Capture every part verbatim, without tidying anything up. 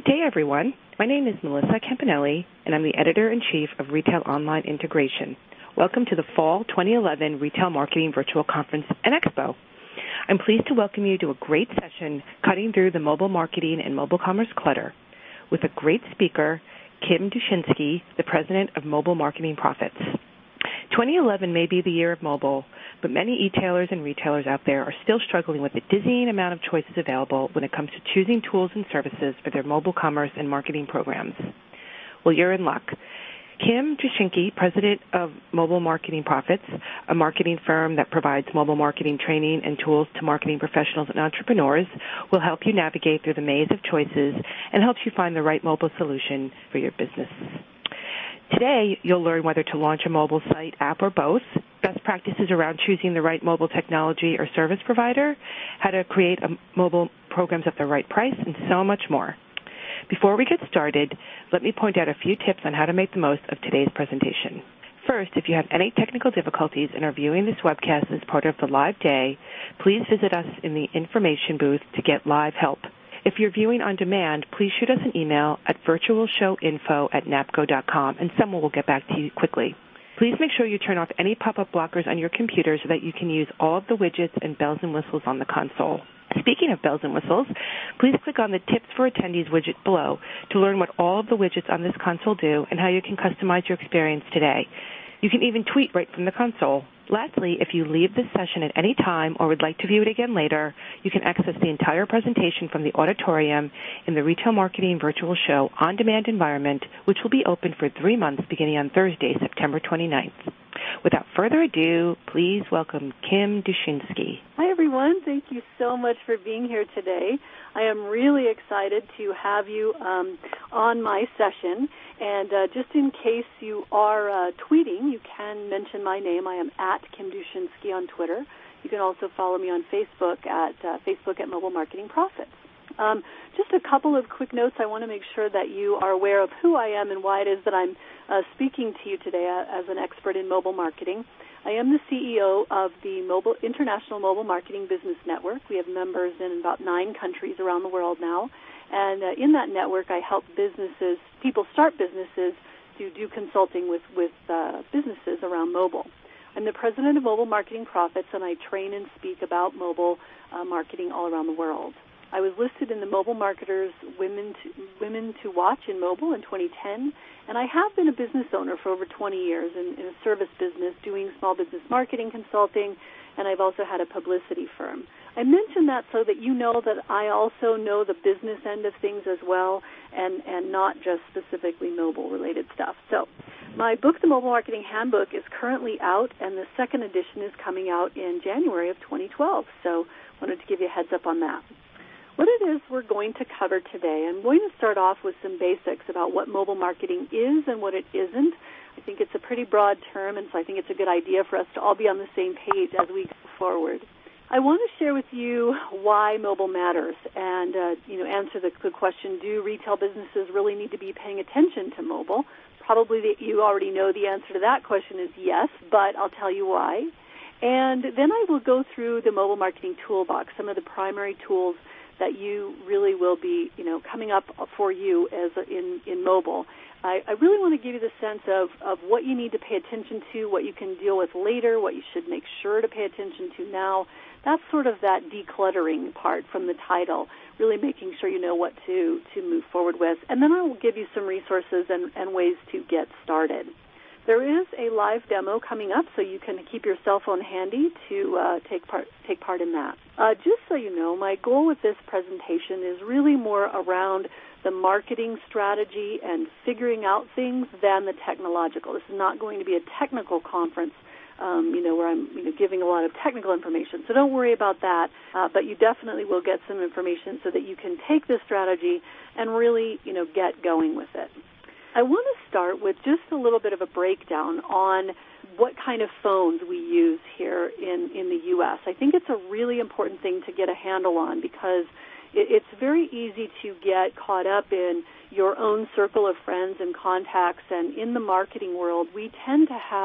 Good day, everyone. My name is Melissa Campanelli, and I'm the Editor-in-Chief of Retail Online Integration. Welcome to the Fall twenty eleven Retail Marketing Virtual Conference and Expo. I'm pleased to welcome you to a great session cutting through the mobile marketing and mobile commerce clutter with a great speaker, Kim Dushinsky, the President of Mobile Marketing Profits. twenty eleven may be the year of mobile, but many e-tailers and retailers out there are still struggling with the dizzying amount of choices available when it comes to choosing tools and services for their mobile commerce and marketing programs. Well, you're in luck. Kim Dushinsky, President of Mobile Marketing Profits, a marketing firm that provides mobile marketing training and tools to marketing professionals and entrepreneurs, will help you navigate through the maze of choices and helps you find the right mobile solution for your business. Today, you'll learn whether to launch a mobile site, app, or both, best practices around choosing the right mobile technology or service provider, how to create a mobile programs at the right price, and so much more. Before we get started, let me point out a few tips on how to make the most of today's presentation. First, if you have any technical difficulties and are viewing this webcast as part of the live day, please visit us in the information booth to get live help. If you're viewing on demand, please shoot us an email at virtualshowinfo at napco dot com, and someone will get back to you quickly. Please make sure you turn off any pop-up blockers on your computer so that you can use all of the widgets and bells and whistles on the console. Speaking of bells and whistles, please click on the Tips for Attendees widget below to learn what all of the widgets on this console do and how you can customize your experience today. You can even tweet right from the console. Lastly, if you leave this session at any time or would like to view it again later, you can access the entire presentation from the auditorium in the Retail Marketing Virtual Show on-demand environment, which will be open for three months beginning on Thursday, September twenty-ninth. Without further ado, please welcome Kim Dushinsky. Hi, everyone. Thank you so much for being here today. I am really excited to have you um, on my session. And uh, just in case you are uh, tweeting, you can mention my name. I am at Kim Dushinsky on Twitter. You can also follow me on Facebook at uh, Facebook at Mobile Marketing Profits. Um, just a couple of quick notes. I want to make sure that you are aware of who I am and why it is that I'm uh, speaking to you today as an expert in mobile marketing. I am the C E O of the Mobile International Mobile Marketing Business Network. We have members in about nine countries around the world now. And uh, in that network, I help businesses, people start businesses to do consulting with, with uh, businesses around mobile. I'm the president of Mobile Marketing Profits, and I train and speak about mobile uh, marketing all around the world. I was listed in the Mobile Marketers Women to, Women to Watch in Mobile in twenty ten, and I have been a business owner for over twenty years in, in a service business doing small business marketing consulting, and I've also had a publicity firm. I mention that so that you know that I also know the business end of things as well, and, and not just specifically mobile-related stuff. So my book, The Mobile Marketing Handbook, is currently out, and the second edition is coming out in January of twenty twelve. So I wanted to give you a heads up on that. What it is we're going to cover today, I'm going to start off with some basics about what mobile marketing is and what it isn't. I think it's a pretty broad term, and so I think it's a good idea for us to all be on the same page as we go forward. I want to share with you why mobile matters and, uh, you know, answer the, the question, do retail businesses really need to be paying attention to mobile? Probably the, you already know the answer to that question is yes, but I'll tell you why. And then I will go through the mobile marketing toolbox, some of the primary tools that you really will be, you know, coming up for you as a, in, in mobile. I, I really want to give you the sense of, of what you need to pay attention to, what you can deal with later, what you should make sure to pay attention to now. That's sort of that decluttering part from the title, really making sure you know what to, to move forward with. And then I will give you some resources and, and ways to get started. There is a live demo coming up, so you can keep your cell phone handy to uh, take part take part in that. Uh, just so you know, my goal with this presentation is really more around the marketing strategy and figuring out things than the technological. This is not going to be a technical conference, um, you know, where I'm you know, giving a lot of technical information. So don't worry about that, uh, but you definitely will get some information so that you can take this strategy and really, you know, get going with it. I want to start with just a little bit of a breakdown on what kind of phones we use here in, in the U S. I think it's a really important thing to get a handle on because it, it's very easy to get caught up in your own circle of friends and contacts, and in the marketing world, we tend to have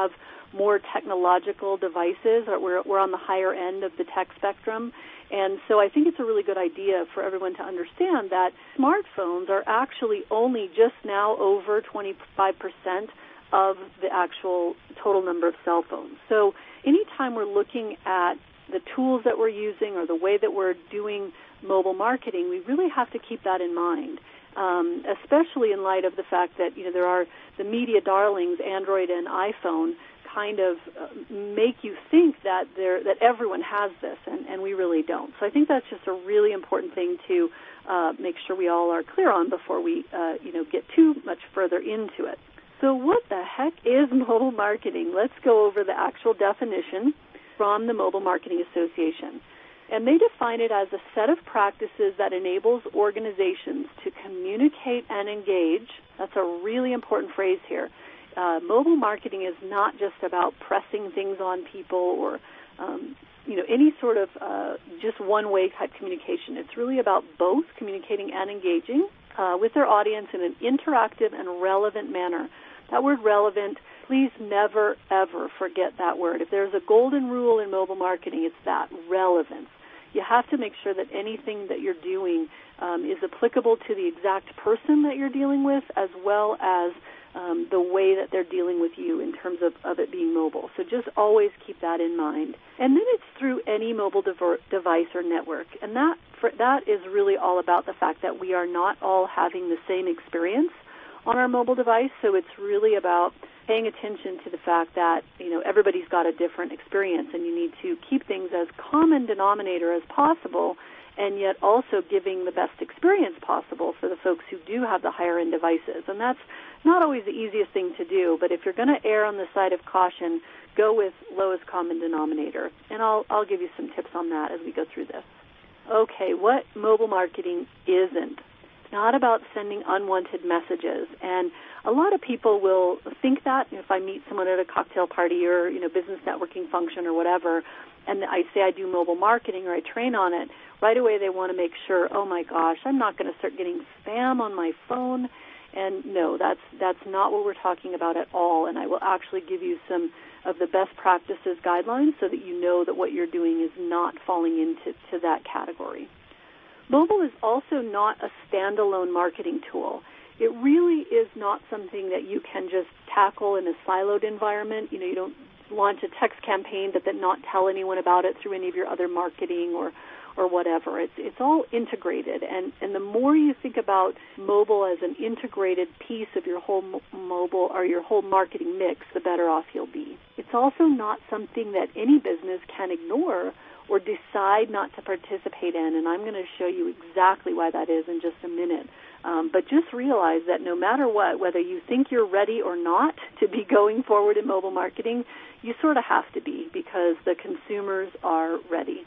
more technological devices. We're, we're on the higher end of the tech spectrum. And so I think it's a really good idea for everyone to understand that smartphones are actually only just now over twenty-five percent of the actual total number of cell phones. So anytime we're looking at the tools that we're using or the way that we're doing mobile marketing, we really have to keep that in mind, um, especially in light of the fact that, you know, there are the media darlings, Android and iPhone, kind of uh, make you think that there that everyone has this, and, and we really don't. So I think that's just a really important thing to uh, make sure we all are clear on before we, uh, you know, get too much further into it. So what the heck is mobile marketing? Let's go over the actual definition from the Mobile Marketing Association. And they define it as a set of practices that enables organizations to communicate and engage. That's a really important phrase here. Uh, mobile marketing is not just about pressing things on people or, um, you know, any sort of uh, just one-way type communication. It's really about both communicating and engaging uh, with their audience in an interactive and relevant manner. That word relevant, please never, ever forget that word. If there's a golden rule in mobile marketing, it's that, relevance. You have to make sure that anything that you're doing um, is applicable to the exact person that you're dealing with, as well as um, the way that they're dealing with you in terms of, of it being mobile. So just always keep that in mind. And then it's through any mobile dev- device or network. And that for, that is really all about the fact that we are not all having the same experience on our mobile device. So it's really about paying attention to the fact that, you know, everybody's got a different experience, and you need to keep things as common denominator as possible, and yet also giving the best experience possible for the folks who do have the higher-end devices. And that's not always the easiest thing to do, but if you're going to err on the side of caution, go with lowest common denominator. And I'll, I'll give you some tips on that as we go through this. Okay, what mobile marketing isn't. It's not about sending unwanted messages. And a lot of people will think that. If I meet someone at a cocktail party or, you know, business networking function or whatever, and I say I do mobile marketing or I train on it, right away they want to make sure, oh my gosh, I'm not going to start getting spam on my phone. And no, that's that's not what we're talking about at all. And I will actually give you some of the best practices guidelines so that you know that what you're doing is not falling into to that category. Mobile is also not a standalone marketing tool. It really is not something that you can just tackle in a siloed environment. You know, you don't launch a text campaign but then not tell anyone about it through any of your other marketing or or whatever. It's it's all integrated, and, and the more you think about mobile as an integrated piece of your whole mo- mobile or your whole marketing mix, the better off you'll be. It's also not something that any business can ignore or decide not to participate in, and I'm going to show you exactly why that is in just a minute. Um, but just realize that no matter what, whether you think you're ready or not to be going forward in mobile marketing, you sort of have to be because the consumers are ready.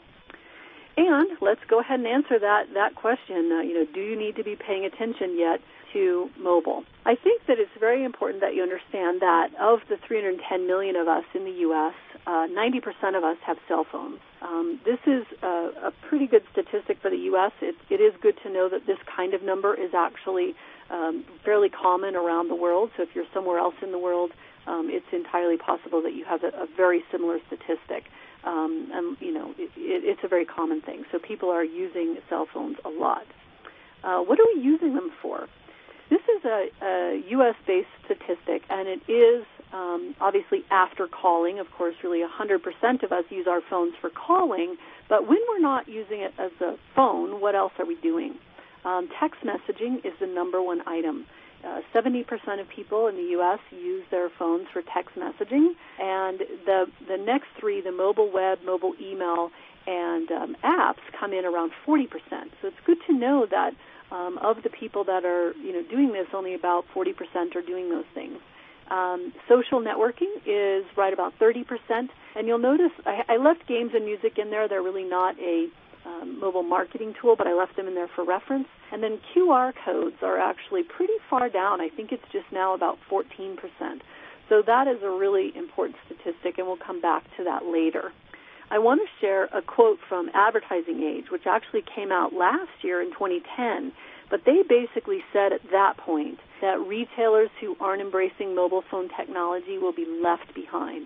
And let's go ahead and answer that that question. Uh, you know, do you need to be paying attention yet to mobile? I think that it's very important that you understand that of the three hundred ten million of us in the U S, uh, ninety percent of us have cell phones. Um, this is a, a pretty good statistic for the U S. It, it is good to know that this kind of number is actually um, fairly common around the world. So if you're somewhere else in the world, um, it's entirely possible that you have a, a very similar statistic. Um, and, you know, it, it, it's a very common thing. So people are using cell phones a lot. Uh, what are we using them for? This is a, a U S-based statistic, and it is um, obviously after calling. Of course, really one hundred percent of us use our phones for calling, but when we're not using it as a phone, what else are we doing? Um, text messaging is the number one item. Uh, seventy percent of people in the U S use their phones for text messaging, and the the next three, the mobile web, mobile email, and um, apps, come in around forty percent. So it's good to know that um, of the people that are you know doing this, only about forty percent are doing those things. Um, social networking is right about thirty percent, and you'll notice I, I left games and music in there. They're really not a Um, mobile marketing tool, but I left them in there for reference. And then Q R codes are actually pretty far down. I think it's just now about fourteen percent. So that is a really important statistic, and we'll come back to that later. I want to share a quote from Advertising Age, which actually came out last year in twenty ten, but they basically said at that point that retailers who aren't embracing mobile phone technology will be left behind.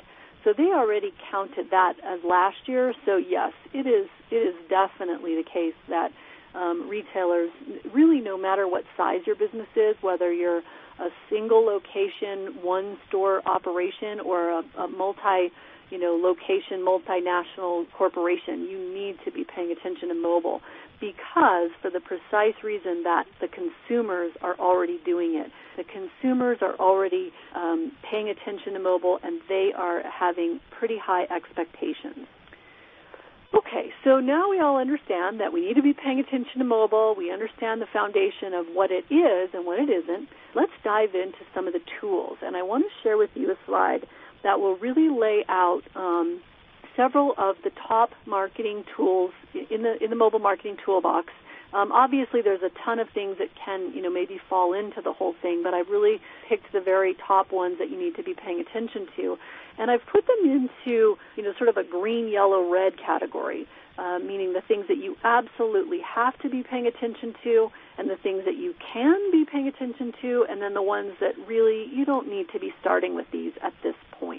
So they already counted that as last year. So yes, it is it is definitely the case that um, retailers, really no matter what size your business is, whether you're a single location, one store operation, or a, a multi, you know, location, multinational corporation, you need to be paying attention to mobile, because for the precise reason that the consumers are already doing it. The consumers are already um, paying attention to mobile, and they are having pretty high expectations. Okay, so now we all understand that we need to be paying attention to mobile. We understand the foundation of what it is and what it isn't. Let's dive into some of the tools, and I want to share with you a slide that will really lay out um, several of the top marketing tools in the in the mobile marketing toolbox. Um, obviously, there's a ton of things that can, you know, maybe fall into the whole thing, but I've really picked the very top ones that you need to be paying attention to, and I've put them into, you know, sort of a green, yellow, red category, uh, meaning the things that you absolutely have to be paying attention to, and the things that you can be paying attention to, and then the ones that really you don't need to be starting with these at this point.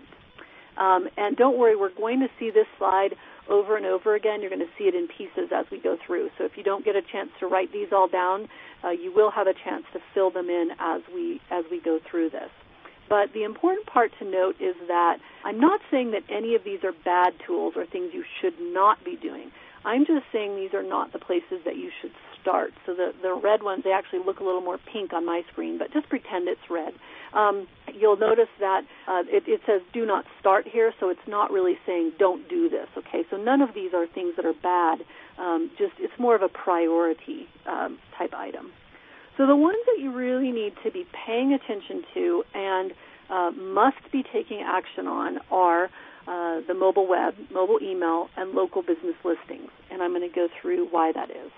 Um, and don't worry, we're going to see this slide over and over again. You're going to see it in pieces as we go through. So if you don't get a chance to write these all down, uh, you will have a chance to fill them in as we as we go through this. But the important part to note is that I'm not saying that any of these are bad tools or things you should not be doing. I'm just saying these are not the places that you should start. So the, the red ones, they actually look a little more pink on my screen, but just pretend it's red. Um, you'll notice that uh, it, it says do not start here, so it's not really saying don't do this, okay? So none of these are things that are bad. Um, just it's more of a priority um, type item. So the ones that you really need to be paying attention to and uh, must be taking action on are uh, the mobile web, mobile email, and local business listings. And I'm going to go through why that is.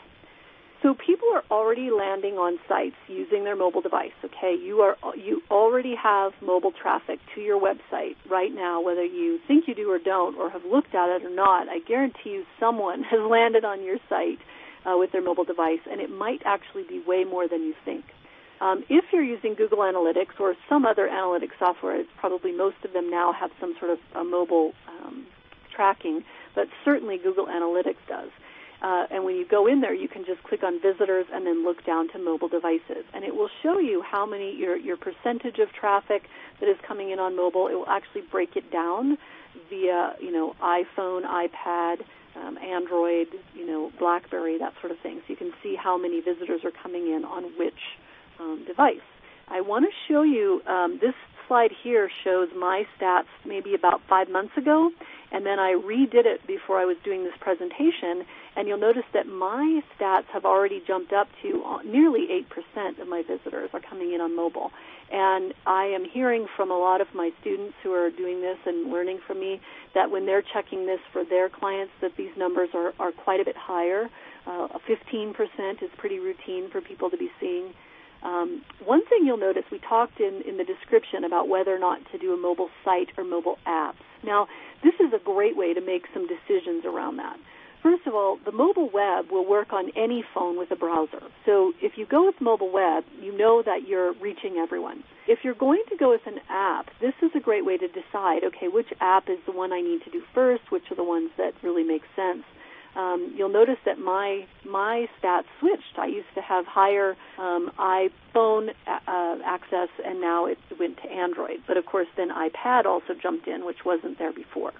So people are already landing on sites using their mobile device, okay? You are you already have mobile traffic to your website right now, whether you think you do or don't, or have looked at it or not. I guarantee you someone has landed on your site uh, with their mobile device, and it might actually be way more than you think. Um, if you're using Google Analytics or some other analytics software, it's probably most of them now have some sort of a mobile um, tracking, but certainly Google Analytics does. Uh, and when you go in there, you can just click on visitors and then look down to mobile devices. And it will show you how many, your, your percentage of traffic that is coming in on mobile. It will actually break it down via, you know, iPhone, iPad, um, Android, you know, BlackBerry, that sort of thing. So you can see how many visitors are coming in on which um, device. I want to show you, um, this slide here shows my stats maybe about five months ago, and then I redid it before I was doing this presentation, and you'll notice that my stats have already jumped up to nearly eight percent of my visitors are coming in on mobile. And I am hearing from a lot of my students who are doing this and learning from me that when they're checking this for their clients, that these numbers are, are quite a bit higher. Uh, fifteen percent is pretty routine for people to be seeing. Um, one thing you'll notice, we talked in, in the description about whether or not to do a mobile site or mobile apps. Now, this is a great way to make some decisions around that. First of all, the mobile web will work on any phone with a browser. So if you go with mobile web, you know that you're reaching everyone. If you're going to go with an app, this is a great way to decide, okay, which app is the one I need to do first, which are the ones that really make sense. Um, you'll notice that my my stats switched. I used to have higher um, iPhone uh, access, and now it went to Android. But, of course, then iPad also jumped in, which wasn't there before.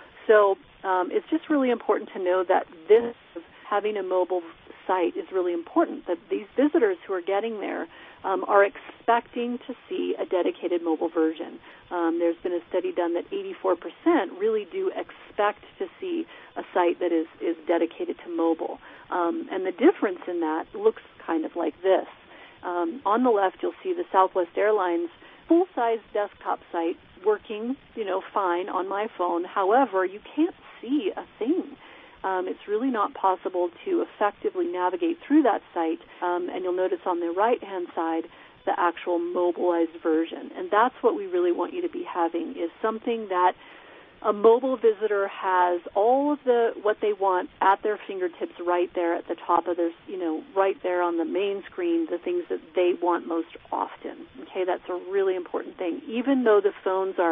So um, it's just really important to know that this, having a mobile site, is really important, that these visitors who are getting there um, are expecting to see a dedicated mobile version. Um, there's been a study done that eighty-four percent really do expect to see a site that is, is dedicated to mobile. Um, and the difference in that looks kind of like this. Um, on the left, you'll see the Southwest Airlines full-size desktop site working, you know, fine on my phone. However, you can't see a thing. Um, it's really not possible to effectively navigate through that site. Um, and you'll notice on the right-hand side the actual mobilized version. And that's what we really want you to be having, is something that a mobile visitor has all of the what they want at their fingertips right there at the top of their, you know, right there on the main screen, the things that they want most often. Okay, that's a really important thing. Even though the phones are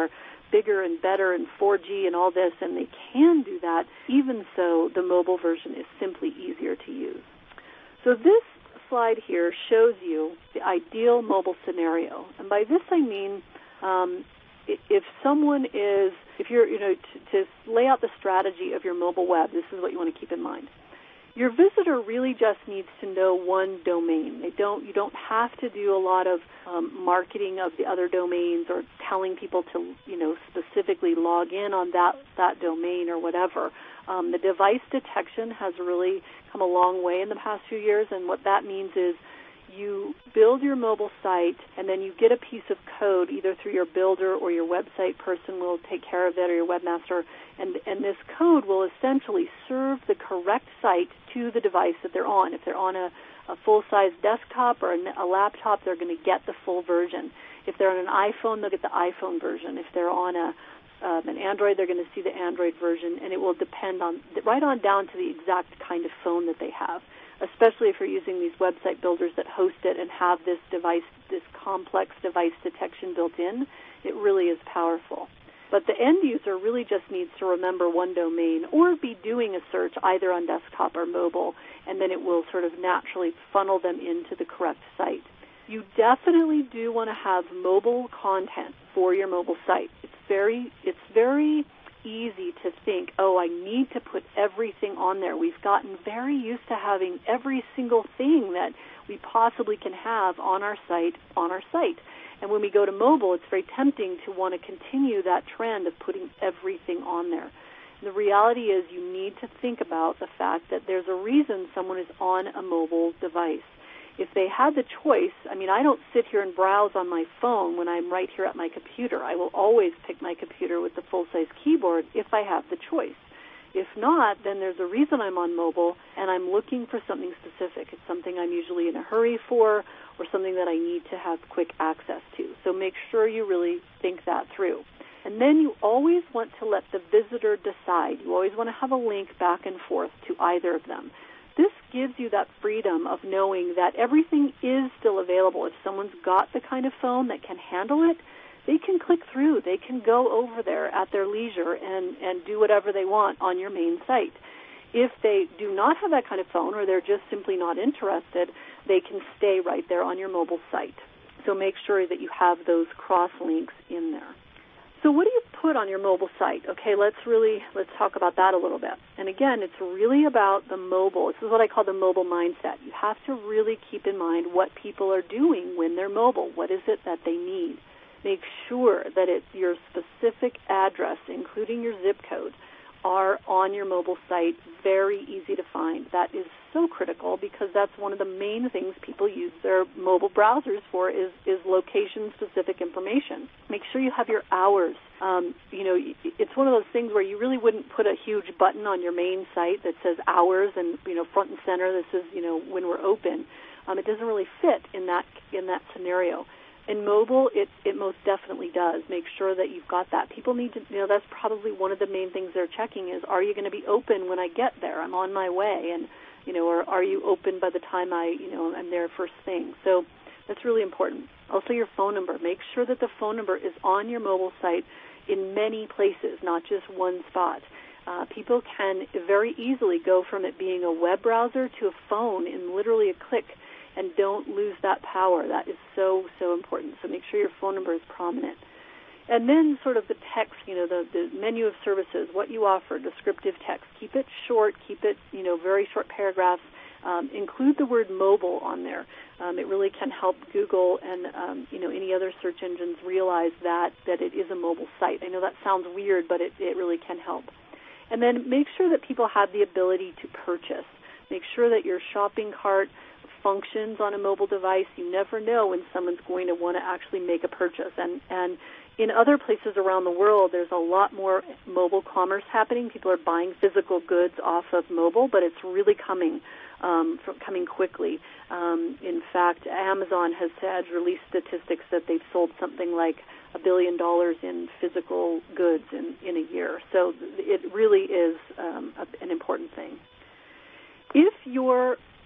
bigger and better and four G and all this, and they can do that. Even so, the mobile version is simply easier to use. So this slide here shows you the ideal mobile scenario. And by this I mean um, if someone is, if you're, you know, to, to lay out the strategy of your mobile web, this is what you want to keep in mind. Your visitor really just needs to know one domain. They don't, you don't have to do a lot of um, marketing of the other domains or telling people to, you know, specifically log in on that, that domain or whatever. Um, the device detection has really come a long way in the past few years, and what that means is you build your mobile site, and then you get a piece of code either through your builder or your website person will take care of it, or your webmaster, and, and this code will essentially serve the correct site to the device that they're on. If they're on a, a full-size desktop or a, a laptop, they're going to get the full version. If they're on an iPhone, they'll get the iPhone version. If they're on a Um, an Android, they're going to see the Android version, and it will depend on, right on down to the exact kind of phone that they have, especially if you're using these website builders that host it and have this device, this complex device detection built in. It really is powerful. But the end user really just needs to remember one domain or be doing a search either on desktop or mobile, and then it will sort of naturally funnel them into the correct site. You definitely do want to have mobile content for your mobile site. It's very, it's very easy to think, oh, I need to put everything on there. We've gotten very used to having every single thing that we possibly can have on our site, on our site. And when we go to mobile, it's very tempting to want to continue that trend of putting everything on there. And the reality is you need to think about the fact that there's a reason someone is on a mobile device. If they had the choice, I mean, I don't sit here and browse on my phone when I'm right here at my computer. I will always pick my computer with the full-size keyboard if I have the choice. If not, then there's a reason I'm on mobile, and I'm looking for something specific. It's something I'm usually in a hurry for or something that I need to have quick access to. So make sure you really think that through. And then you always want to let the visitor decide. You always want to have a link back and forth to either of them. This gives you that freedom of knowing that everything is still available. If someone's got the kind of phone that can handle it, they can click through. They can go over there at their leisure and, and do whatever they want on your main site. If they do not have that kind of phone or they're just simply not interested, they can stay right there on your mobile site. So make sure that you have those cross links in there. So what do you put on your mobile site? Okay, let's really, let's talk about that a little bit. And again, it's really about the mobile. This is what I call the mobile mindset. You have to really keep in mind what people are doing when they're mobile. What is it that they need? Make sure that it's your specific address, including your zip code, are on your mobile site, very easy to find. That is so critical because that's one of the main things people use their mobile browsers for is, is location-specific information. Make sure you have your hours. Um, you know, it's one of those things where you really wouldn't put a huge button on your main site that says hours and, you know, front and center, this is, you know, when we're open. Um, it doesn't really fit in that in that scenario. In mobile, it, it most definitely does. Make sure that you've got that. People need to, you know, that's probably one of the main things they're checking is, are you going to be open when I get there? I'm on my way. And, you know, or are you open by the time I, you know, I'm there first thing? So that's really important. Also your phone number. Make sure that the phone number is on your mobile site in many places, not just one spot. Uh, people can very easily go from it being a web browser to a phone in literally a click. And don't lose that power. That is so, so important. So make sure your phone number is prominent. And then sort of the text, you know, the, the menu of services, what you offer, descriptive text. Keep it short. Keep it, you know, very short paragraphs. Um, include the word mobile on there. Um, it really can help Google and, um, you know, any other search engines realize that, that it is a mobile site. I know that sounds weird, but it, it really can help. And then make sure that people have the ability to purchase. Make sure that your shopping cart functions on a mobile device. You never know when someone's going to want to actually make a purchase. And, and in other places around the world, there's a lot more mobile commerce happening. People are buying physical goods off of mobile, but it's really coming um, from, coming quickly. Um, in fact, Amazon has had released statistics that they've sold something like a billion dollars in physical goods in, in a year. So it really is um, a, an important thing. If your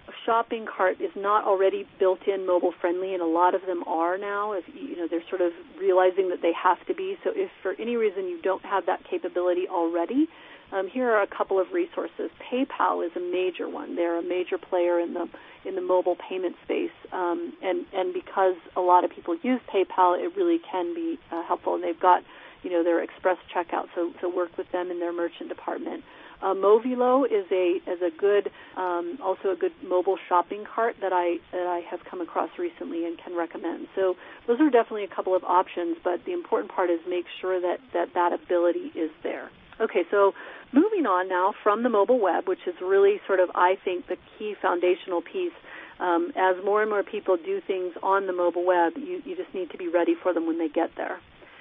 shopping cart is not already built-in mobile-friendly, and a lot of them are now. If, you know, they're sort of realizing that they have to be. So if for any reason you don't have that capability already, um, here are a couple of resources. PayPal is a major one. They're a major player in the in the mobile payment space, um, and and because a lot of people use PayPal, it really can be uh, helpful. And they've got, you know, their express checkout, so so work with them in their merchant department. Uh, Movilo is a is a good um, also a good mobile shopping cart that I that I have come across recently and can recommend. So those are definitely a couple of options, but the important part is make sure that that, that ability is there. Okay, so moving on now from the mobile web, which is really sort of, I think, the key foundational piece. Um, as more and more people do things on the mobile web, you, you just need to be ready for them when they get there.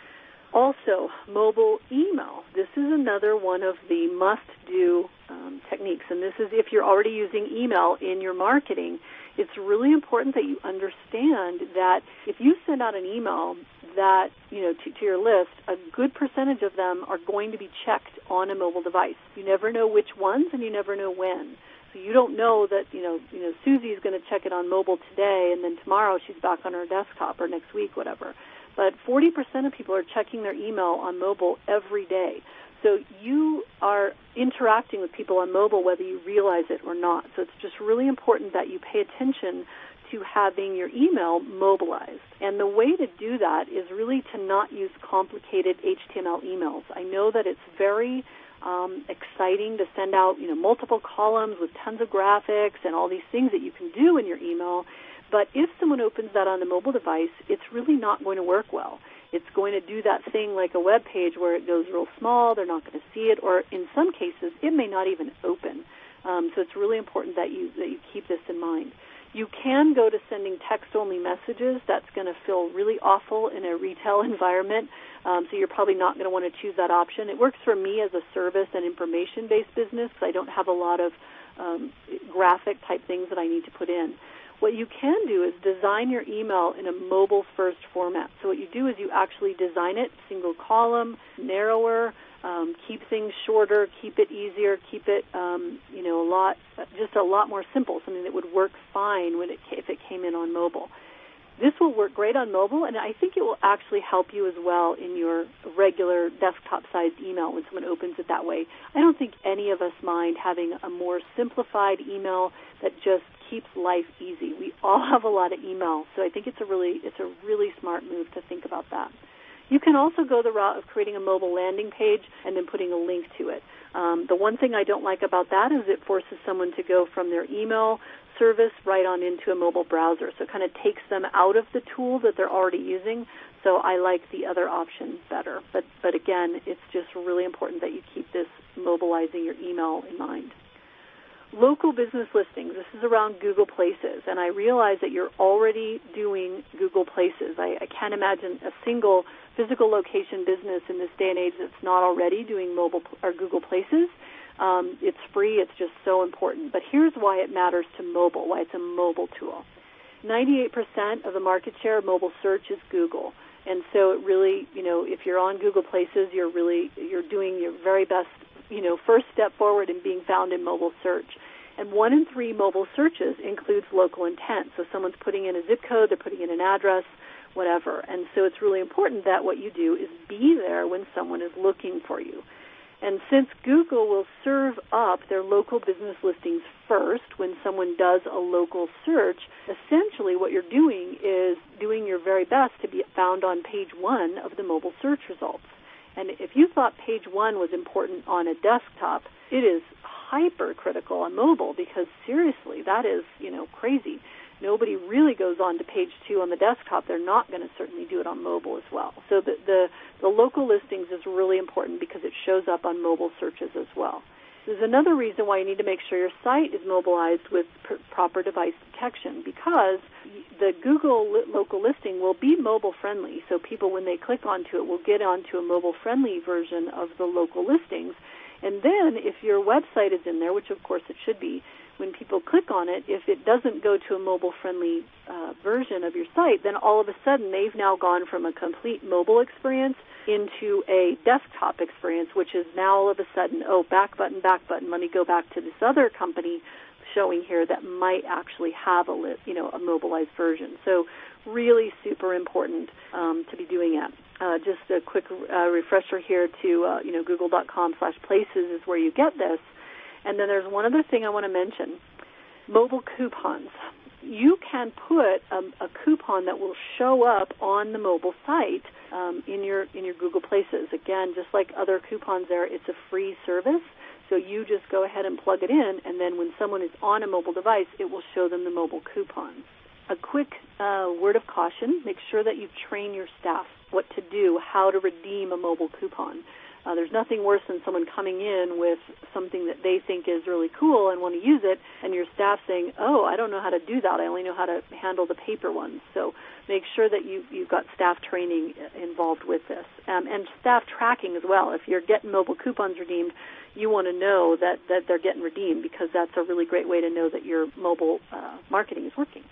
Also, mobile email. This is another one of the must-do um, techniques, and this is if you're already using email in your marketing. It's really important that you understand that if you send out an email that, you know, to, to your list, a good percentage of them are going to be checked on a mobile device. You never know which ones, and you never know when. So you don't know that, you know, you know, Susie's going to check it on mobile today, and then tomorrow she's back on her desktop, or next week, whatever. But forty percent of people are checking their email on mobile every day. So you are interacting with people on mobile whether you realize it or not. So it's just really important that you pay attention to having your email mobilized. And the way to do that is really to not use complicated H T M L emails. I know that it's very um, exciting to send out, you know, multiple columns with tons of graphics and all these things that you can do in your email. But if someone opens that on a mobile device, it's really not going to work well. It's going to do that thing like a web page where it goes real small, they're not going to see it, or in some cases, it may not even open. Um, so it's really important that you that you keep this in mind. You can go to sending text-only messages. That's going to feel really awful in a retail environment, um, so you're probably not going to want to choose that option. It works for me as a service and information-based business because I don't have a lot of um, graphic-type things that I need to put in. What you can do is design your email in a mobile-first format. So what you do is you actually design it single column, narrower, um, keep things shorter, keep it easier, keep it, um, you know, a lot, just a lot more simple, something that would work fine when it if it came in on mobile. This will work great on mobile, and I think it will actually help you as well in your regular desktop-sized email when someone opens it that way. I don't think any of us mind having a more simplified email that just keeps life easy. We all have a lot of email, so I think it's a really it's a really smart move to think about that. You can also go the route of creating a mobile landing page and then putting a link to it. Um, the one thing I don't like about that is it forces someone to go from their email service right on into a mobile browser. So it kind of takes them out of the tool that they're already using. So I like the other option better. But, but again, it's just really important that you keep this mobilizing your email in mind. Local business listings. This is around Google Places, and I realize that you're already doing Google Places. I, I can't imagine a single physical location business in this day and age that's not already doing mobile or Google Places. Um, it's free. It's just so important. But here's why it matters to mobile, why it's a mobile tool. ninety-eight percent of the market share of mobile search is Google. And so it really, you know, if you're on Google Places, you're really, you're doing your very best, you know, first step forward in being found in mobile search. And one in three mobile searches includes local intent. So someone's putting in a zip code, they're putting in an address, whatever. And so it's really important that what you do is be there when someone is looking for you. And since Google will serve up their local business listings first when someone does a local search, essentially what you're doing is doing your very best to be found on page one of the mobile search results. And if you thought page one was important on a desktop, it is hypercritical on mobile because seriously, that is, you know, crazy. Nobody really goes on to page two on the desktop. They're not going to certainly do it on mobile as well. So the, the, the local listings is really important because it shows up on mobile searches as well. There's another reason why you need to make sure your site is mobilized with pr- proper device detection because the Google li- local listing will be mobile friendly. So people, when they click onto it, will get onto a mobile friendly version of the local listings. And then if your website is in there, which of course it should be, when people click on it, if it doesn't go to a mobile-friendly uh, version of your site, then all of a sudden they've now gone from a complete mobile experience into a desktop experience, which is now all of a sudden, oh, back button, back button, let me go back to this other company showing here that might actually have a li- you know a mobilized version. So really super important um, to be doing that. Uh, just a quick uh, refresher here to uh, you know google.com slash places is where you get this. And then there's one other thing I want to mention: mobile coupons. You can put a, a coupon that will show up on the mobile site um, in your in your Google Places. Again, just like other coupons there, it's a free service. So you just go ahead and plug it in, and then when someone is on a mobile device, it will show them the mobile coupon. A quick uh, word of caution: make sure that you train your staff what to do, how to redeem a mobile coupon. Uh, there's nothing worse than someone coming in with something that they think is really cool and want to use it, and your staff saying, oh, I don't know how to do that. I only know how to handle the paper ones. So make sure that you've, you've got staff training involved with this. Um, and staff tracking as well. If you're getting mobile coupons redeemed, you want to know that, that they're getting redeemed, because that's a really great way to know that your mobile uh, marketing is working.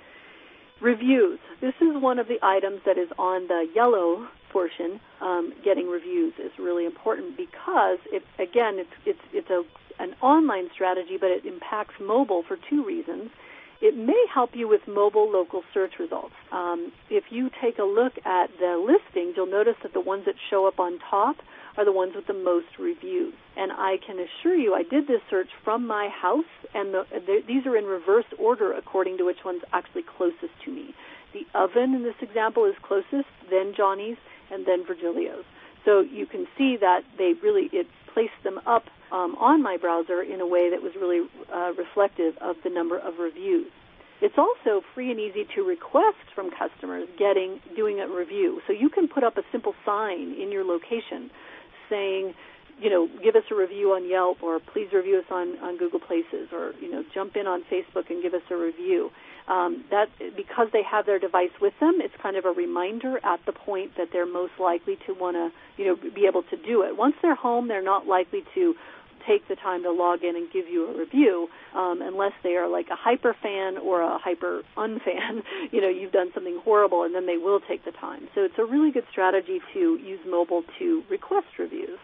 Reviews. This is one of the items that is on the yellow portion. Um, getting reviews is really important because, it, again, it's it's it's a an online strategy, but it impacts mobile for two reasons. It may help you with mobile local search results. Um, if you take a look at the listings, you'll notice that the ones that show up on top are the ones with the most reviews. And I can assure you, I did this search from my house, and the, the, these are in reverse order according to which one's actually closest to me. The oven in this example is closest, then Johnny's, and then Virgilio's. So you can see that they really, it placed them up um, on my browser in a way that was really uh, reflective of the number of reviews. It's also free and easy to request from customers getting doing a review. So you can put up a simple sign in your location saying, you know, give us a review on Yelp, or please review us on, on Google Places, or, you know, jump in on Facebook and give us a review. Um, that because they have their device with them, it's kind of a reminder at the point that they're most likely to want to, you know, be able to do it. Once they're home, they're not likely to take the time to log in and give you a review um, unless they are like a hyper fan or a hyper unfan. You know, you've done something horrible, and then they will take the time. So it's a really good strategy to use mobile to request reviews.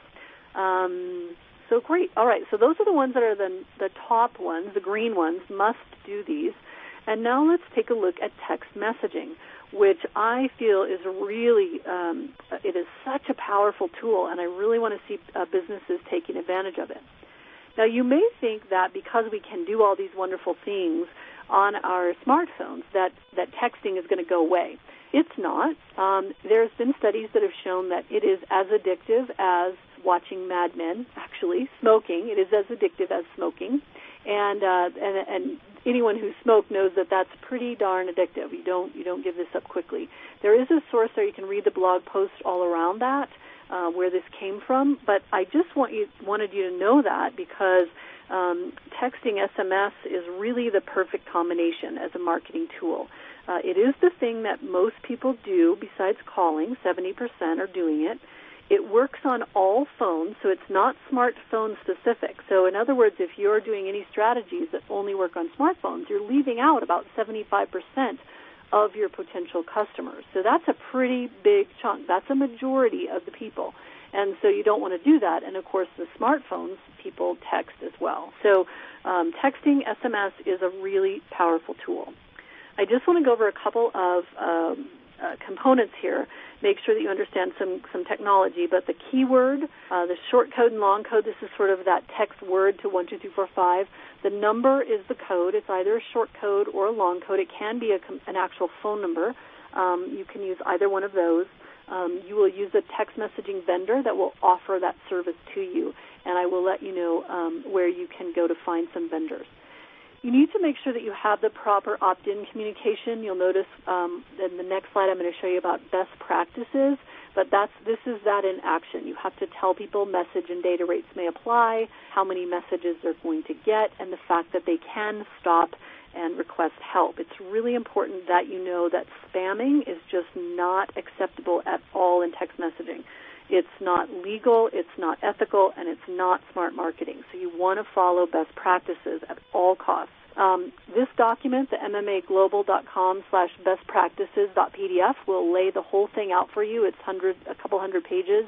Um, so great. All right. So those are the ones that are the, the top ones, the green ones. Must do these. And now let's take a look at text messaging, which I feel is really, um, it is such a powerful tool, and I really want to see uh, businesses taking advantage of it. Now, you may think that because we can do all these wonderful things on our smartphones, that, that texting is going to go away. It's not. Um, there's been studies that have shown that it is as addictive as watching Mad Men, actually. Smoking, it is as addictive as smoking. And, uh, and, and anyone who smoked knows that that's pretty darn addictive. You don't you don't give this up quickly. There is a source there. You can read the blog post all around that, uh, where this came from. But I just want you wanted you to know that because um, texting S M S is really the perfect combination as a marketing tool. Uh, it is the thing that most people do besides calling. seventy percent are doing it. It works on all phones, so it's not smartphone specific. So in other words, if you're doing any strategies that only work on smartphones, you're leaving out about seventy-five percent of your potential customers. So that's a pretty big chunk. That's a majority of the people. And so you don't want to do that. And, of course, the smartphones, people text as well. So um, texting S M S is a really powerful tool. I just want to go over a couple of um, uh, components here. Make sure that you understand some, some technology. But the keyword, uh, the short code and long code, this is sort of that text word to one two three four five. The number is the code. It's either a short code or a long code. It can be a, an actual phone number. Um, you can use either one of those. Um, you will use a text messaging vendor that will offer that service to you, and I will let you know um, where you can go to find some vendors. You need to make sure that you have the proper opt-in communication. You'll notice um, in the next slide I'm going to show you about best practices, but that's this is that in action. You have to tell people message and data rates may apply, how many messages they're going to get, and the fact that they can stop and request help. It's really important that you know that spamming is just not acceptable at all in text messaging. It's not legal, it's not ethical, and it's not smart marketing. So you want to follow best practices at all costs. Um, this document, the M M A global dot com slash best practices dot P D F, will lay the whole thing out for you. It's hundred, a couple hundred pages.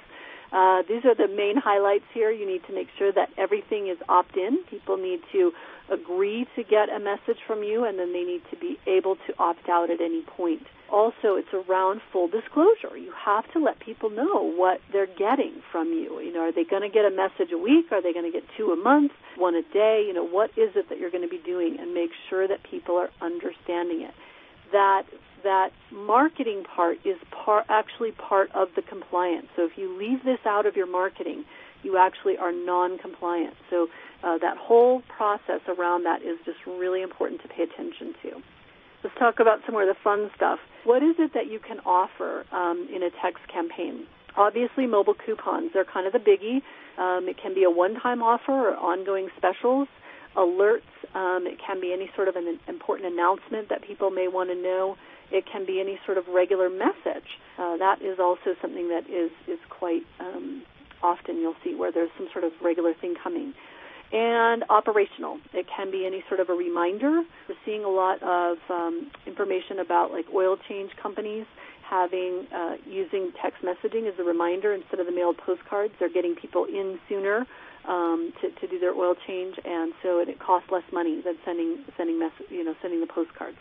Uh, these are the main highlights here. You need to make sure that everything is opt-in. People need to agree to get a message from you, and then they need to be able to opt out at any point. Also, it's around full disclosure. You have to let people know what they're getting from you. You know, are they going to get a message a week? Are they going to get two a month, one a day? You know, what is it that you're going to be doing? And make sure that people are understanding it. That that marketing part is par- actually part of the compliance. So if you leave this out of your marketing, you actually are non-compliant. So uh, that whole process around that is just really important to pay attention to. Let's talk about some more of the fun stuff. What is it that you can offer um, in a text campaign? Obviously, mobile coupons. They're kind of the biggie. Um, it can be a one-time offer or ongoing specials. Alerts. Um, it can be any sort of an important announcement that people may want to know. It can be any sort of regular message. Uh, that is also something that is, is quite um, often you'll see where there's some sort of regular thing coming. And operational. It can be any sort of a reminder. We're seeing a lot of um, information about like oil change companies having uh, using text messaging as a reminder instead of the mailed postcards. They're getting people in sooner um, to, to do their oil change, and so it, it costs less money than sending sending mess- you know sending the postcards.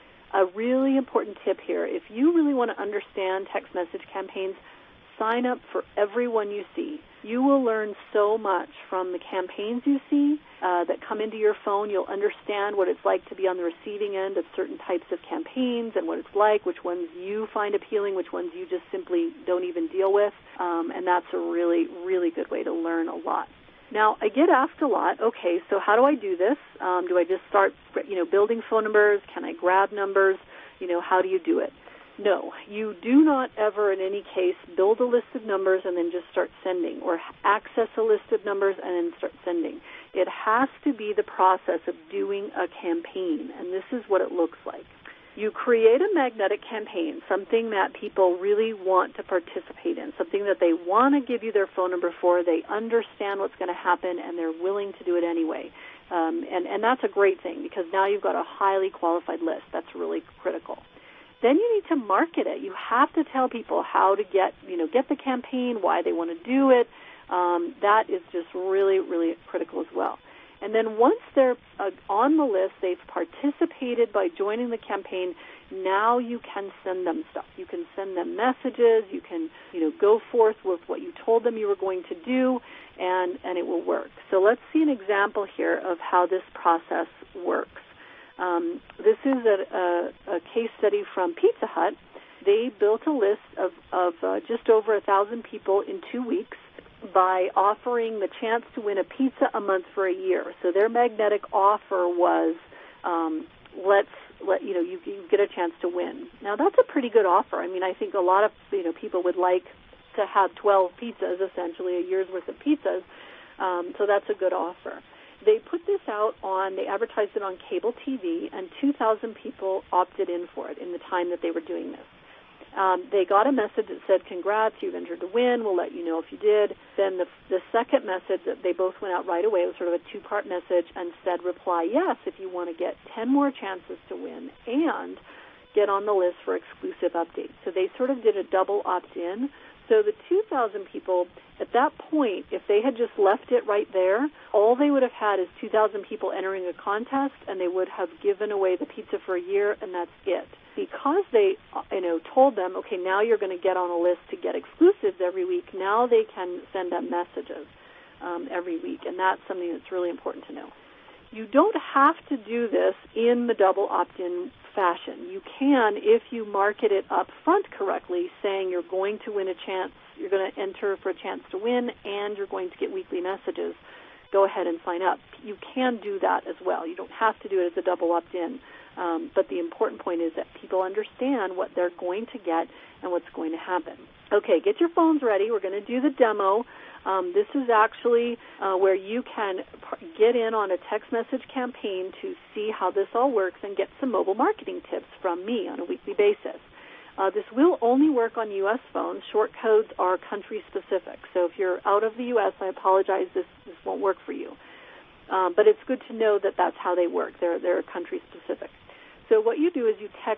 A really important tip here: if you really want to understand text message campaigns, sign up for every one you see. You will learn so much from the campaigns you see uh, that come into your phone. You'll understand what it's like to be on the receiving end of certain types of campaigns and what it's like, which ones you find appealing, which ones you just simply don't even deal with. Um, and that's a really, really good way to learn a lot. Now, I get asked a lot, okay, so how do I do this? Um, do I just start, you know, building phone numbers? Can I grab numbers? You know, how do you do it? No, you do not ever in any case build a list of numbers and then just start sending, or access a list of numbers and then start sending. It has to be the process of doing a campaign, and this is what it looks like. You create a magnetic campaign, something that people really want to participate in, something that they want to give you their phone number for, they understand what's going to happen, and they're willing to do it anyway. Um, and, and that's a great thing, because now you've got a highly qualified list. That's really critical. Then you need to market it. You have to tell people how to get, you know, get the campaign, why they want to do it. Um, that is just really, really critical as well. And then once they're uh, on the list, they've participated by joining the campaign, now you can send them stuff. You can send them messages. You can, you know, go forth with what you told them you were going to do, and, and it will work. So let's see an example here of how this process works. Um, this is a, a, a case study from Pizza Hut. They built a list of, of uh, just over a thousand people in two weeks by offering the chance to win a pizza a month for a year. So their magnetic offer was, um, let's let you know, you, you get a chance to win. Now that's a pretty good offer. I mean, I think a lot of you know people would like to have twelve pizzas, essentially a year's worth of pizzas. Um, so that's a good offer. They put this out on, they advertised it on cable T V, and two thousand people opted in for it in the time that they were doing this. Um, they got a message that said, congrats, you've entered to win, we'll let you know if you did. Then the, the second message that they both went out right away, it was sort of a two-part message, and said, reply yes if you want to get ten more chances to win and get on the list for exclusive updates. So they sort of did a double opt-in. So the two thousand people, at that point, if they had just left it right there, all they would have had is two thousand people entering a contest, and they would have given away the pizza for a year, and that's it. Because they, you know, told them, okay, now you're going to get on a list to get exclusives every week, now they can send them messages um, every week, and that's something that's really important to know. You don't have to do this in the double opt-in fashion. You can, if you market it up front correctly, saying you're going to win a chance, you're going to enter for a chance to win, and you're going to get weekly messages, go ahead and sign up. You can do that as well. You don't have to do it as a double opt-in. Um, but the important point is that people understand what they're going to get and what's going to happen. Okay, get your phones ready. We're going to do the demo. Um, this is actually uh, where you can get in on a text message campaign to see how this all works and get some mobile marketing tips from me on a weekly basis. Uh, this will only work on U S phones. Short codes are country-specific. So if you're out of the U S, I apologize, this, this won't work for you. Um, but it's good to know that that's how they work. They're, they're country-specific. So what you do is you text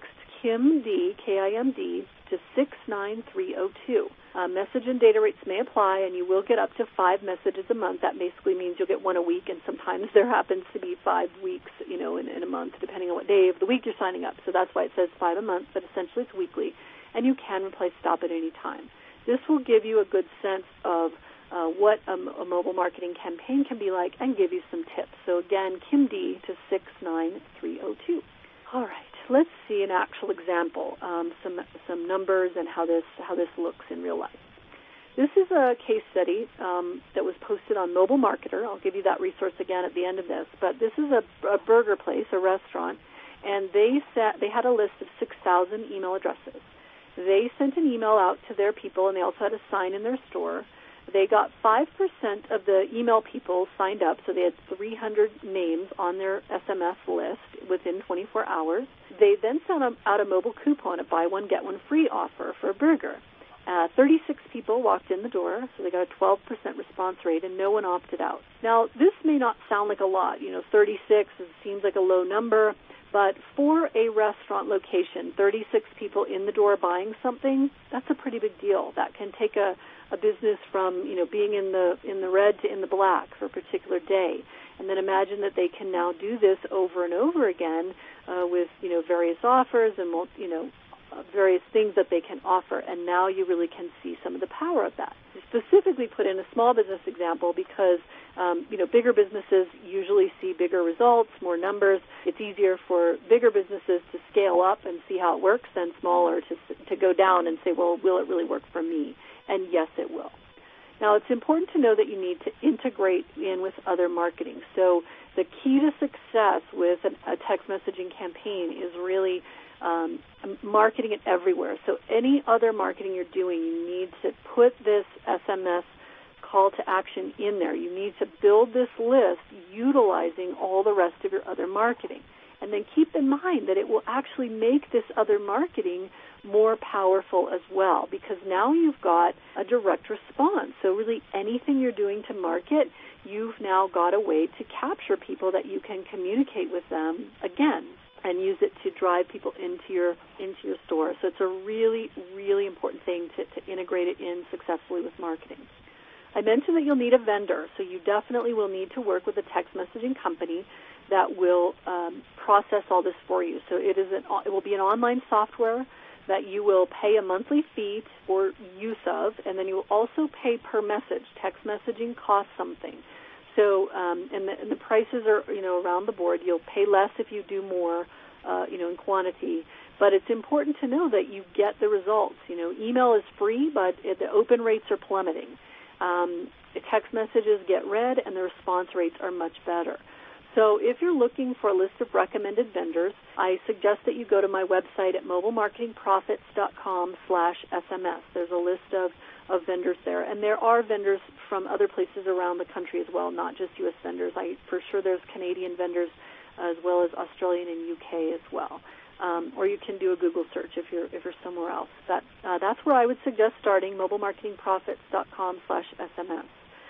KIMD, K I M D, to six nine three oh two. Uh, message and data rates may apply, and you will get up to five messages a month. That basically means you'll get one a week, and sometimes there happens to be five weeks, you know, in, in a month, depending on what day of the week you're signing up. So that's why it says five a month, but essentially it's weekly, and you can replace stop at any time. This will give you a good sense of uh, what a, a mobile marketing campaign can be like and give you some tips. So again, KIMD to six nine three oh two. All right. Let's see an actual example, um, some some numbers and how this how this looks in real life. This is a case study um, that was posted on Mobile Marketer. I'll give you that resource again at the end of this. But this is a, a burger place, a restaurant, and they set, they had a list of six thousand email addresses. They sent an email out to their people, and they also had a sign in their store. They got five percent of the email people signed up, so they had three hundred names on their S M S list within twenty-four hours. They then sent out a mobile coupon, a buy one, get one free offer for a burger. Uh, thirty-six people walked in the door, so they got a twelve percent response rate, and no one opted out. Now, this may not sound like a lot. You know, thirty-six seems like a low number, but for a restaurant location, thirty-six people in the door buying something, that's a pretty big deal. That can take a a business from, you know, being in the in the red to in the black for a particular day. And then imagine that they can now do this over and over again uh, with, you know, various offers and, you know, uh, various things that they can offer. And now you really can see some of the power of that. I specifically put in a small business example because, um, you know, bigger businesses usually see bigger results, more numbers. It's easier for bigger businesses to scale up and see how it works than smaller to to go down and say, well, will it really work for me? And yes, it will. Now, it's important to know that you need to integrate in with other marketing. So the key to success with an, a text messaging campaign is really um, marketing it everywhere. So any other marketing you're doing, you need to put this S M S call to action in there. You need to build this list utilizing all the rest of your other marketing. And then keep in mind that it will actually make this other marketing more powerful as well, because now you've got a direct response. So really anything you're doing to market, you've now got a way to capture people that you can communicate with them again and use it to drive people into your into your store. So it's a really, really important thing to, to integrate it in successfully with marketing. I mentioned that you'll need a vendor, so you definitely will need to work with a text messaging company that will um, process all this for you. So it is an, it will be an online software that you will pay a monthly fee for use of, and then you will also pay per message. Text messaging costs something. So, um, and, the, and the prices are, you know, around the board. You'll pay less if you do more, uh, you know, in quantity. But it's important to know that you get the results. You know, email is free, but it, the open rates are plummeting. Um, the text messages get read, and the response rates are much better. So if you're looking for a list of recommended vendors, I suggest that you go to my website at mobilemarketingprofits.com slash SMS. There's a list of, of vendors there. And there are vendors from other places around the country as well, not just U S vendors. I, for sure there's Canadian vendors as well as Australian and U K as well. Um, or you can do a Google search if you're if you're somewhere else. That uh, that's where I would suggest starting, mobilemarketingprofits.com slash SMS.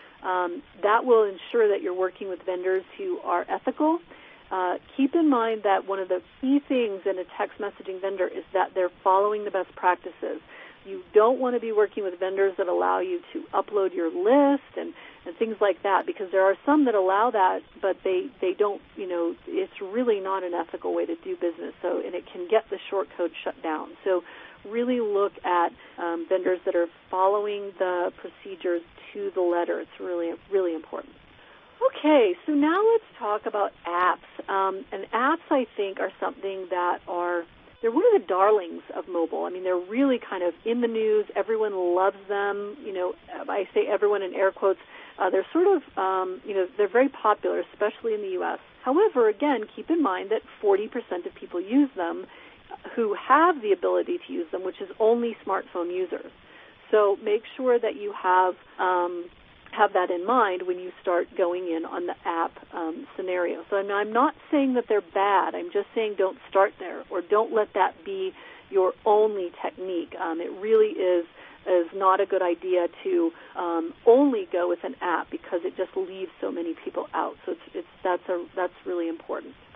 Um, that will ensure that you're working with vendors who are ethical. Uh, keep in mind that one of the key things in a text messaging vendor is that they're following the best practices. You don't want to be working with vendors that allow you to upload your list and, and things like that, because there are some that allow that, but they, they don't, you know, it's really not an ethical way to do business. So, and it can get the short code shut down. So really look at um, vendors that are following the procedures to the letter. It's really, really important. Okay, so now let's talk about apps. Um, and apps, I think, are something that are, they're one of the darlings of mobile. I mean, they're really kind of in the news. Everyone loves them. You know, I say everyone in air quotes. Uh, they're sort of, um, you know, they're very popular, especially in the U S. However, again, keep in mind that forty percent of people use them who have the ability to use them, which is only smartphone users. So make sure that you have um, have that in mind when you start going in on the app um, scenario. So I'm not saying that they're bad. I'm just saying don't start there, or don't let that be your only technique. Um, it really is is not a good idea to um, only go with an app, because it just leaves so many people out. So it's, it's that's a that's really important.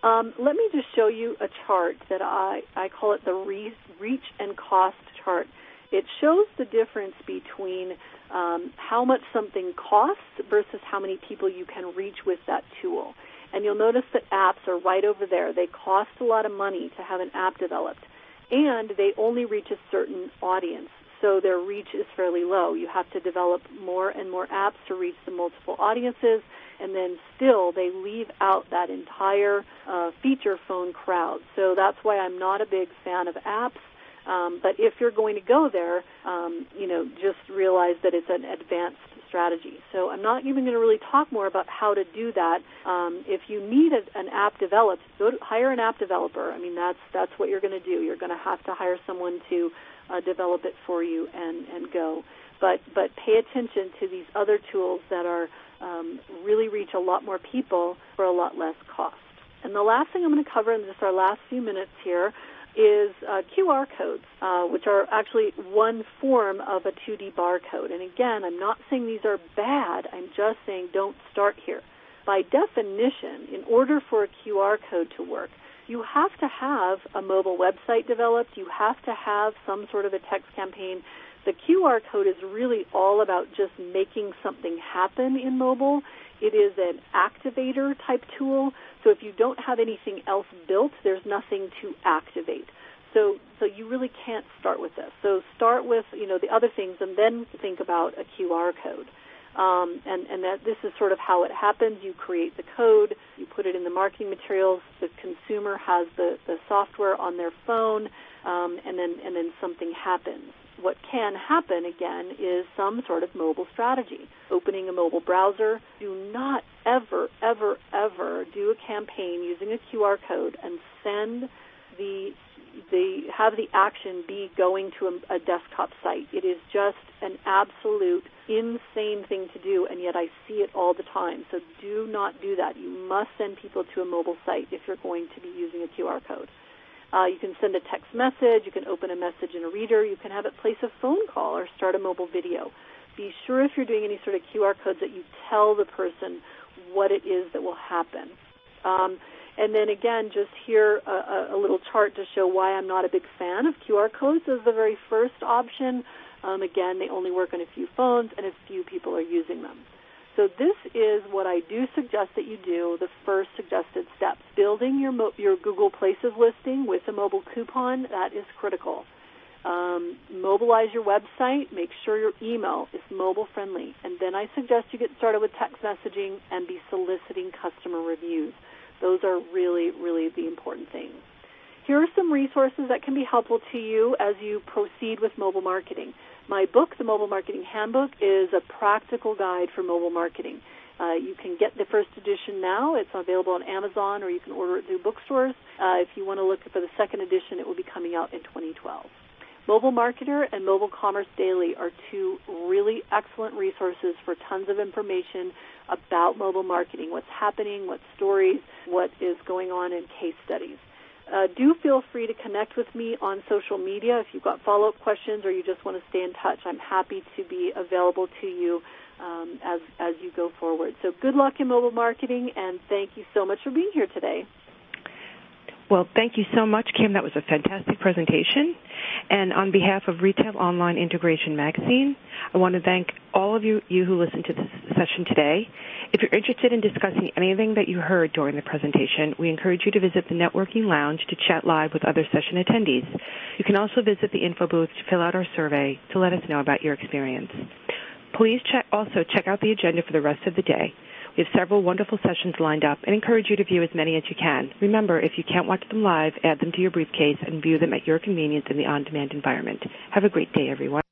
Um, let me just show you a chart that I, I call it the re- reach and cost chart. It shows the difference between um, how much something costs versus how many people you can reach with that tool. And you'll notice that apps are right over there. They cost a lot of money to have an app developed, and they only reach a certain audience, so their reach is fairly low. You have to develop more and more apps to reach the multiple audiences, and then still they leave out that entire uh, feature phone crowd. So that's why I'm not a big fan of apps. Um, but if you're going to go there, um, you know, just realize that it's an advanced strategy. So I'm not even going to really talk more about how to do that. Um, if you need a, an app developed, go to, hire an app developer. I mean, that's that's what you're going to do. You're going to have to hire someone to uh, develop it for you and, and go. But but pay attention to these other tools that are um, really reach a lot more people for a lot less cost. And the last thing I'm going to cover in just our last few minutes here is uh, Q R codes, uh, which are actually one form of a two D barcode. And again, I'm not saying these are bad. I'm just saying don't start here. By definition, in order for a Q R code to work, you have to have a mobile website developed. You have to have some sort of a text campaign. The Q R code is really all about just making something happen in mobile. It is an activator type tool, so if you don't have anything else built, there's nothing to activate. So so you really can't start with this. So start with, you know, the other things and then think about a Q R code. Um, and, and that this is sort of how it happens. You create the code, you put it in the marketing materials, the consumer has the, the software on their phone, um, and then and then something happens. What can happen, again, is some sort of mobile strategy. Opening a mobile browser. Do not ever, ever, ever do a campaign using a Q R code and send the the have the action be going to a, a desktop site. It is just an absolute insane thing to do, and yet I see it all the time. So do not do that. You must send people to a mobile site if you're going to be using a Q R code. Uh, you can send a text message. You can open a message in a reader. You can have it place a phone call or start a mobile video. Be sure if you're doing any sort of Q R codes that you tell the person what it is that will happen. Um, and then, again, just here a, a little chart to show why I'm not a big fan of Q R codes as the very first option. Um, again, they only work on a few phones, and a few people are using them. So this is what I do suggest that you do, the first suggested steps. Building your mo- your Google Places listing with a mobile coupon, that is critical. Um, mobilize your website. Make sure your email is mobile-friendly. And then I suggest you get started with text messaging and be soliciting customer reviews. Those are really, really the important things. Here are some resources that can be helpful to you as you proceed with mobile marketing. My book, The Mobile Marketing Handbook, is a practical guide for mobile marketing. Uh, you can get the first edition now. It's available on Amazon, or you can order it through bookstores. Uh, if you want to look for the second edition, it will be coming out in twenty twelve. Mobile Marketer and Mobile Commerce Daily are two really excellent resources for tons of information about mobile marketing, what's happening, what stories, what is going on in case studies. Uh, do feel free to connect with me on social media if you've got follow-up questions or you just want to stay in touch. I'm happy to be available to you um, as, as you go forward. So good luck in mobile marketing, and thank you so much for being here today. Well, thank you so much, Kim. That was a fantastic presentation. And on behalf of Retail Online Integration Magazine, I want to thank all of you, you who listened to this session today. If you're interested in discussing anything that you heard during the presentation, we encourage you to visit the networking lounge to chat live with other session attendees. You can also visit the info booth to fill out our survey to let us know about your experience. Please check, also check out the agenda for the rest of the day. We have several wonderful sessions lined up and encourage you to view as many as you can. Remember, if you can't watch them live, add them to your briefcase and view them at your convenience in the on-demand environment. Have a great day, everyone.